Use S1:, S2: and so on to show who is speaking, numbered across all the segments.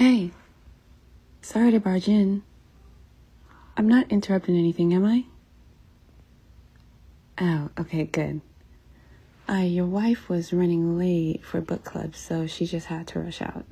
S1: Hey, sorry to barge in. I'm not interrupting anything, am I? Oh, okay, good. Your wife was running late for book club, so she just had to rush out.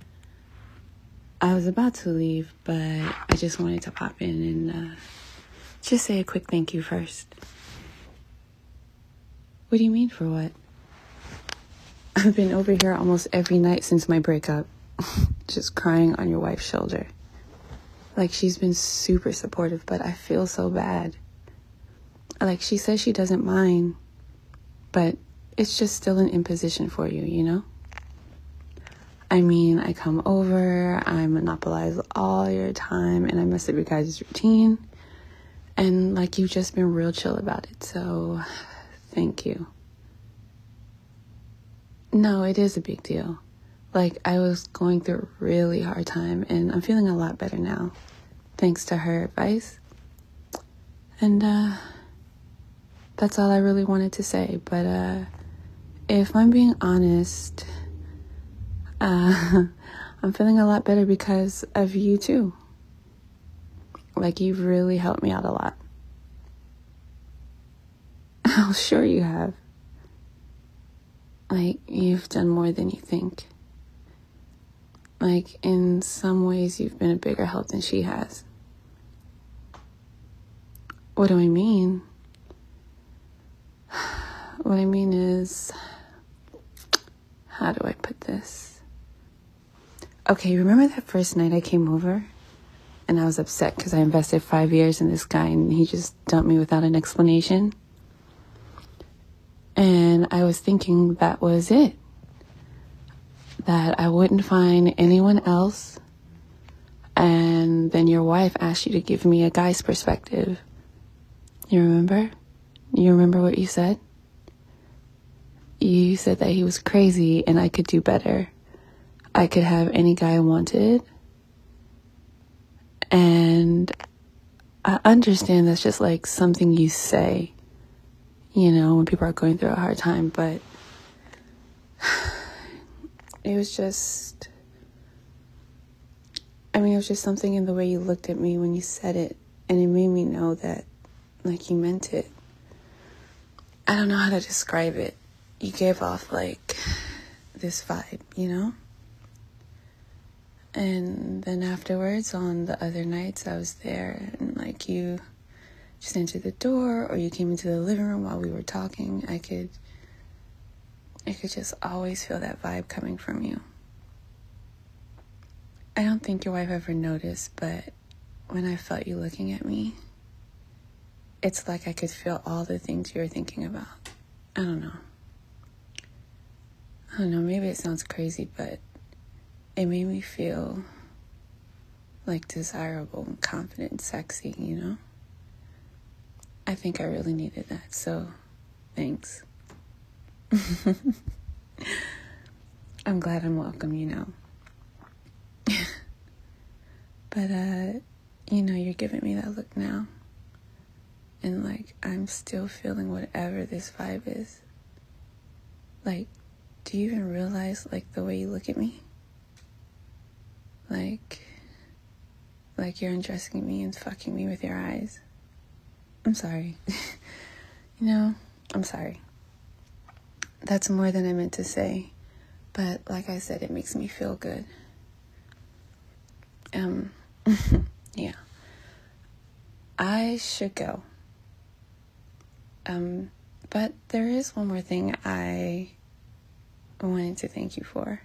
S1: I was about to leave, but I just wanted to pop in and just say a quick thank you first. What do you mean for what? I've been over here almost every night since my breakup, just crying on your wife's shoulder. Like, she's been super supportive, but I feel so bad. Like, she says she doesn't mind, but it's just still an imposition for you, you know? I mean, I come over, I monopolize all your time, and I mess up your guys' routine. And, like, you've just been real chill about it, so thank you. No, it is a big deal. Like, I was going through a really hard time, and I'm feeling a lot better now, thanks to her advice. And, that's all I really wanted to say. But, if I'm being honest, I'm feeling a lot better because of you, too. Like, you've really helped me out a lot. Oh, sure you have. Like, you've done more than you think. Like, in some ways, you've been a bigger help than she has. What do I mean? What I mean is, how do I put this? Okay, remember that first night I came over? And I was upset because I invested 5 years in this guy and he just dumped me without an explanation. And I was thinking that was it. That I wouldn't find anyone else. And then your wife asked you to give me a guy's perspective. You remember? You remember what you said? You said that he was crazy and I could do better. I could have any guy I wanted. And I understand that's just like something you say, you know, when people are going through a hard time, but it was just something in the way you looked at me when you said it, and it made me know that, like, you meant it. I don't know how to describe it. You gave off, like, this vibe, you know? And then afterwards, on the other nights I was there, and, like, you just entered the door, or you came into the living room while we were talking, I could just always feel that vibe coming from you. I don't think your wife ever noticed, but when I felt you looking at me, it's like I could feel all the things you were thinking about. I don't know, maybe it sounds crazy, but it made me feel like desirable and confident and sexy, you know? I think I really needed that, so thanks. I'm glad I'm welcome, you know. But, you know, you're giving me that look now. And, like, I'm still feeling whatever this vibe is. Like, do you even realize, like, the way you look at me? Like you're undressing me and fucking me with your eyes. I'm sorry. You know, I'm sorry. That's more than I meant to say. But like I said, it makes me feel good. Yeah. I should go. But there is one more thing I wanted to thank you for.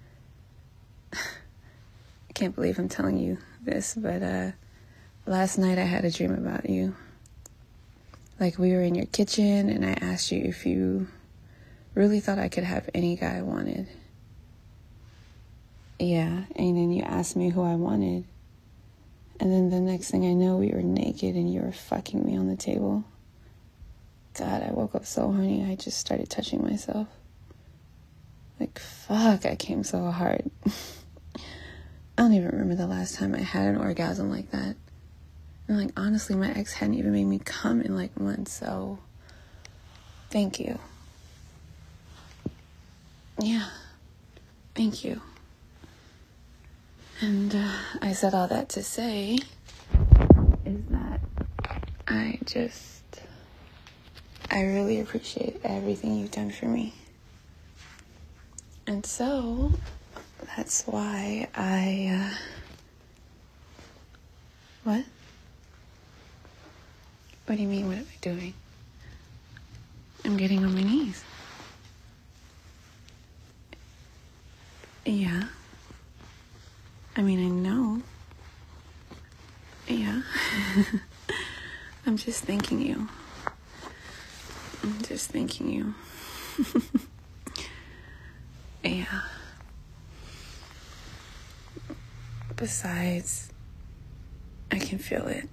S1: I can't believe I'm telling you this, but last night I had a dream about you. Like, we were in your kitchen and I asked you if you really thought I could have any guy I wanted. Yeah, and then you asked me who I wanted. And then the next thing I know, we were naked and you were fucking me on the table. God, I woke up so horny, I just started touching myself. Like, fuck, I came so hard. I don't even remember the last time I had an orgasm like that. And, like, honestly, my ex hadn't even made me come in, like, months, so thank you. Yeah, thank you. And I said all that to say is that I really appreciate everything you've done for me. And so that's why what? What do you mean, what am I doing? I'm getting on my knees. Yeah. I mean, I know. Yeah. I'm just thanking you. Yeah. Besides, I can feel it.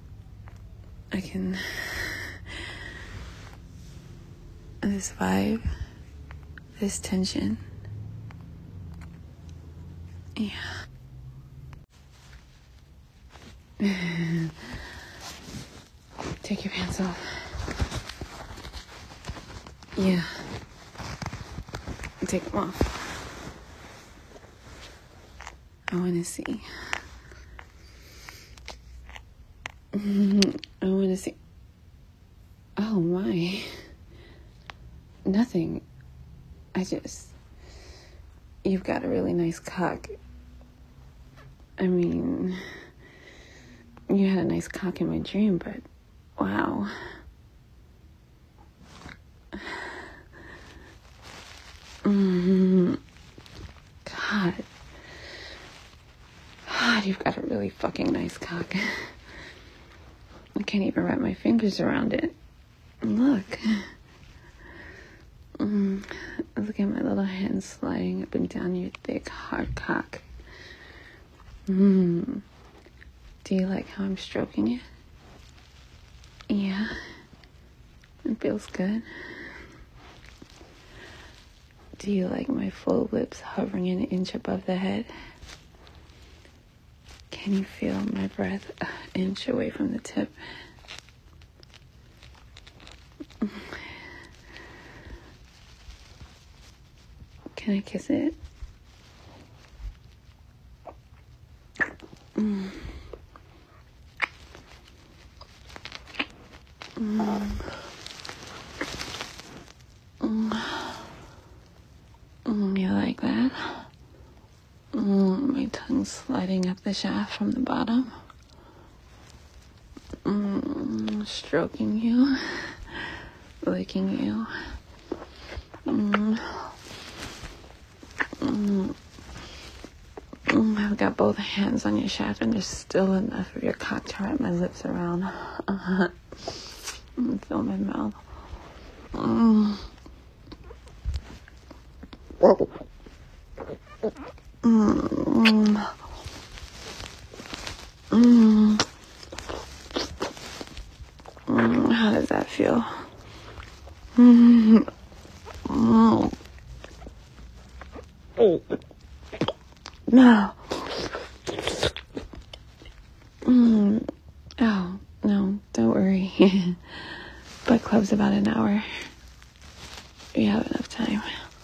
S1: This vibe, this tension. Yeah. Take your pants off. Yeah. Take them off. I want to see. I want to see. Oh my. Nothing. You've got a really nice cock. I mean, you had a nice cock in my dream, but wow. God, you've got a really fucking nice cock. I can't even wrap my fingers around it. Look. Look at my little hands sliding up and down your thick, hard cock. Do you like how I'm stroking it? Yeah. It feels good. Do you like my full lips hovering an inch above the head? Can you feel my breath an inch away from the tip? Can I kiss it? You like that? My tongue sliding up the shaft from the bottom. Stroking you. Licking you. I've got both hands on your shaft and there's still enough of your cock to wrap my lips around. Fill my mouth. How does that feel? No. Oh, no, don't worry. Butt club's about an hour. We have enough time.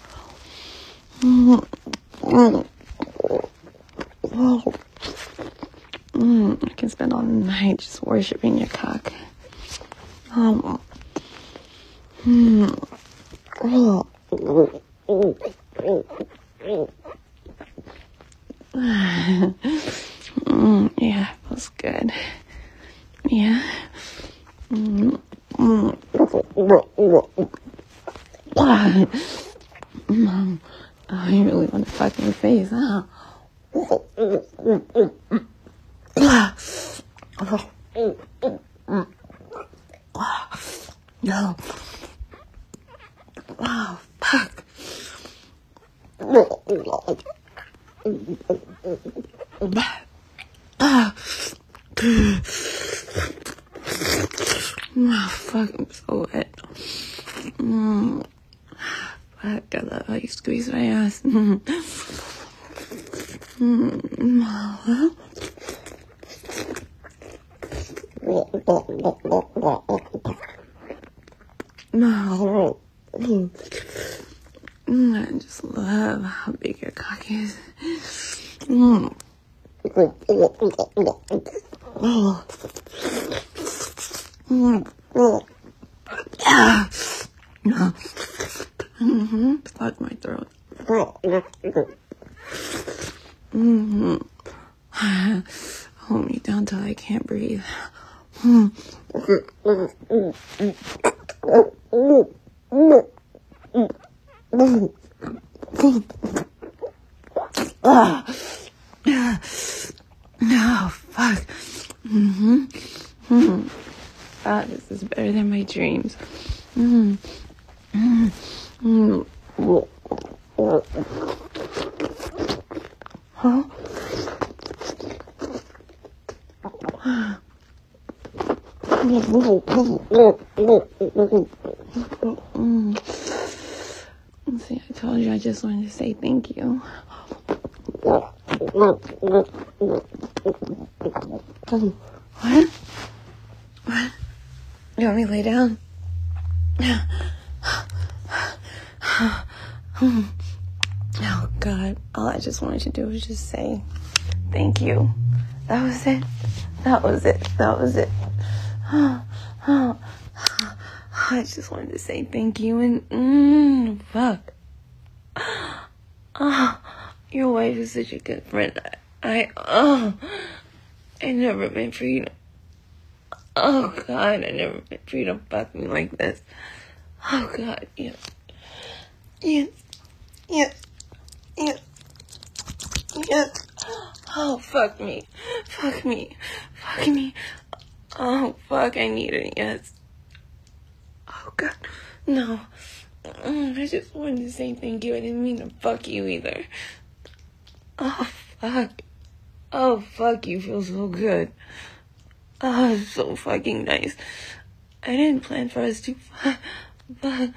S1: I can spend all night just worshiping your cock. Yeah, feels good. Yeah. Oh, you really want to fuck my face, huh? No. Oh, fuck. Oh, fuck, I'm so wet. Fuck, I love how you squeeze my ass. No. I just love how big your cock is. Fuck my throat. Hold me down till I can't breathe. No, fuck. This is better than my dreams. Huh? See, I told you I just wanted to say thank you. What? What? You want me to lay down? Oh, God. All I just wanted to do was just say thank you. That was it. That was it. That was it. I just wanted to say thank you and fuck. Your wife is such a good friend. I never meant for you to, oh God, I never meant for you to fuck me like this. Oh God, yes. Yes. Yes. Yes. Yes. Oh, fuck me. Fuck me. Fuck me. Oh, fuck, I need it, yes. Oh, God. No. I just wanted to say thank you. I didn't mean to fuck you either. Oh, fuck. Oh, fuck, you feel so good. Oh, it's so fucking nice. I didn't plan for us to but,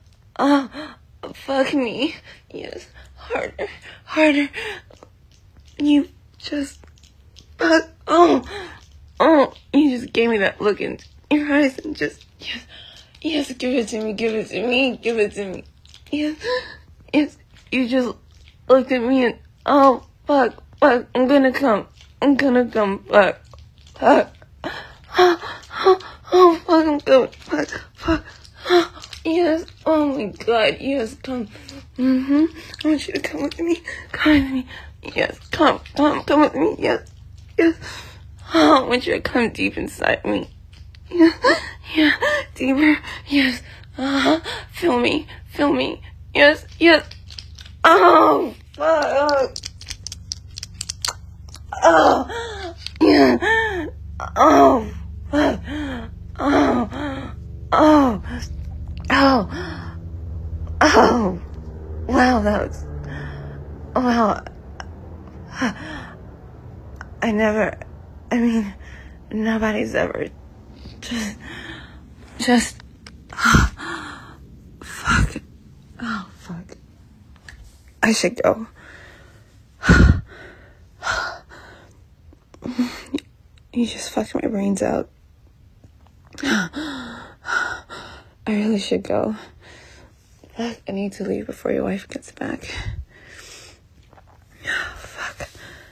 S1: fuck me. Yes, harder, harder. You just, you just gave me that look in your eyes and just, yes, give it to me, give it to me, give it to me. Yes, you just looked at me and, oh, fuck, I'm gonna come, fuck. Oh, fuck, I'm coming, fuck. Yes, oh my God, yes, come. I want you to come with me, come with me. Yes, come with me, yes. Oh, I want you to come deep inside me. Yeah, deeper, yes. Feel me, yes. Oh, fuck. Oh, yeah. Oh, fuck. Oh, wow, that was, wow. Nobody's ever just, fuck. Oh, fuck. I should go. You just fucked my brains out. I really should go. Fuck, I need to leave before your wife gets back. Fuck.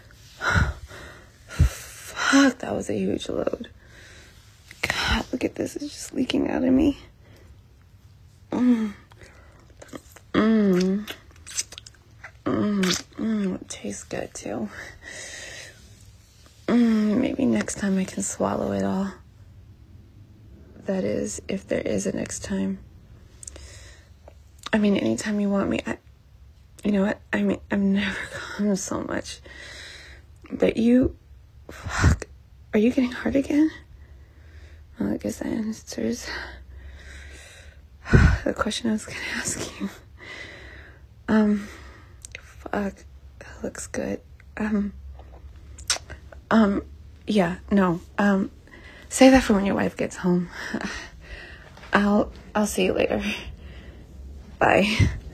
S1: Fuck, that was a huge load. God, look at this. It's just leaking out of me. It tastes good, too. Maybe next time I can swallow it all. That is, if there is a next time. I mean, anytime you want me, you know what? I mean, I've never come so much. But you, fuck, are you getting hard again? Well, I guess that answers the question I was gonna ask you. Fuck, that looks good. Yeah, no, save that for when your wife gets home. I'll see you later. Bye.